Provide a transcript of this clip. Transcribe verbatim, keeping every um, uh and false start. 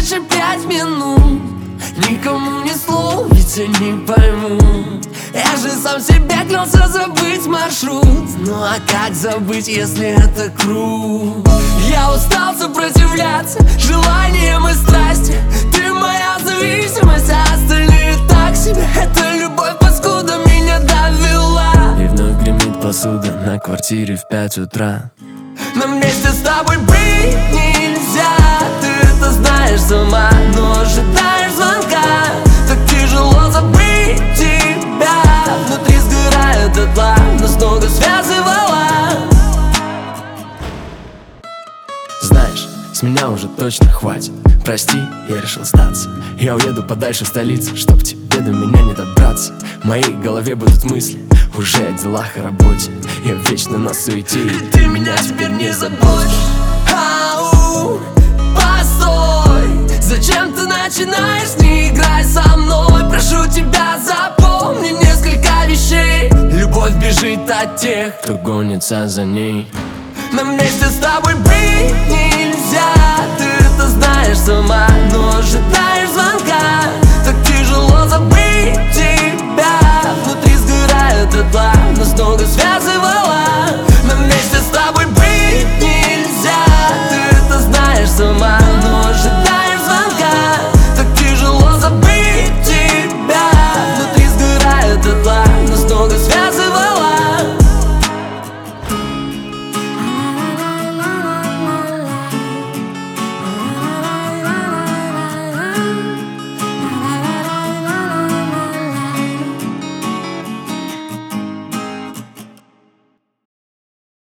дальше пять минут. Никому ни слов, ведь я не пойму. Я же сам себе клялся забыть маршрут. Ну а как забыть, если это круг? Я устал сопротивляться желаниям и страсти. Ты моя зависимость, а остальные так себе. Это любовь, паскуда, меня довела. И вновь гремит посуда на квартире в пять утра. Нам вместе с тобой быть нельзя. Ты это знаешь сама, но ожидаешь звонка. Так тяжело забыть тебя. Внутри сгорает дотла, нас много связывало. Знаешь, с меня уже точно хватит. Прости, я решил сдаться. Я уеду подальше в столицу, чтоб тебе до меня не добраться. В моей голове будут мысли уже о делах и работе. Я вечно на суете, и ты меня теперь не забудешь. Ау, постой, зачем ты начинаешь, не играй со мной. Прошу тебя, запомни несколько вещей. Любовь бежит от тех, кто гонится за ней. Нам вместе с тобой быть нельзя. Ты это знаешь сама, но ожидаешь звонка.